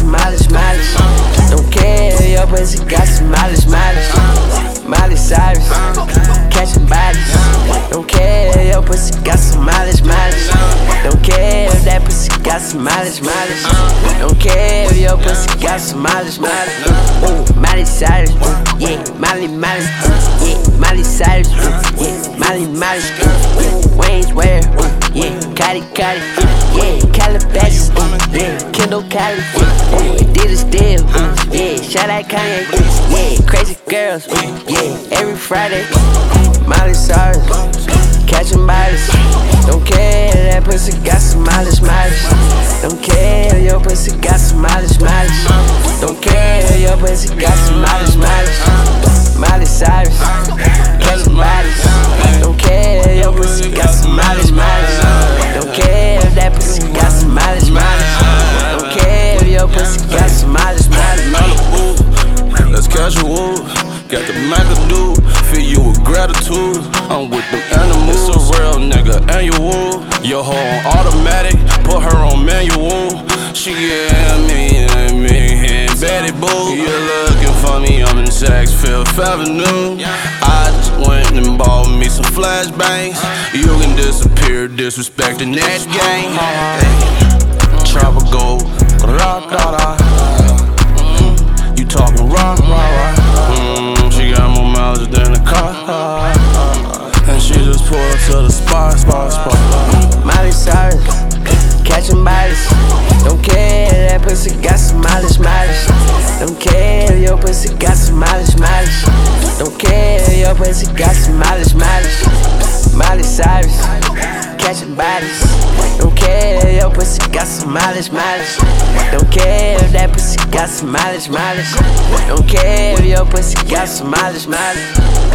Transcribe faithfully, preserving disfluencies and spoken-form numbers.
some mileage, mileage. Don't care if your pussy got some mileage, mileage. Miley Cyrus, catching bodies. Don't care if your pussy got some mileage, mileage. Don't care if that pussy got some mileage, mileage. Don't care if your pussy got some mileage, mileage. Ooh, Miley Cyrus, ooh, yeah, Miley, Miley, ooh, yeah, Miley Cyrus, ooh, yeah, Miley, Miley, ooh, yeah, Wayne's Wear, ooh, yeah, Cali, Cali, ooh, yeah, Calabasas, ooh, yeah, Kendall, Cali, ooh, Adidas deal, ooh, yeah, shout out Kanye, ooh, yeah, crazy girls, ooh, yeah, every Friday, Miley Cyrus, catching bodies. Don't care if that pussy got some mileage, mileage. Don't care if your pussy got some mileage, mileage. Don't care if your pussy got some mileage, mileage. Miley Cyrus, catching bodies. Don't care if your pussy got some mileage, mileage. Don't care if that pussy got some mileage, mileage. Don't care if your pussy got some mileage, mileage. Let's catch a wolf, got the McAdoo, fill you with gratitude. I'm with them animals, it's a real nigga annual. Your hoe on automatic, put her on manual. She get me and me and Betty Boo. You're looking for me, I'm in Saks Fifth Avenue. I just went and bought me some flashbangs. You can disappear disrespecting that gang. Travel go, da da da. You talking rock, rock, rock. Mm, she got more mileage than a car. And she just pulled up to the spot, spot, spot. Miley Cyrus, catching bodies. Don't care if that pussy got some mileage, mileage. Don't care if your pussy got some mileage, mileage. Don't care if your pussy got some mileage, mileage. Miley Cyrus, catching bodies. Don't care if your pussy got some mileage, mileage. Don't care if that pussy got some mileage, mileage. Don't care if your pussy got some mileage, mileage.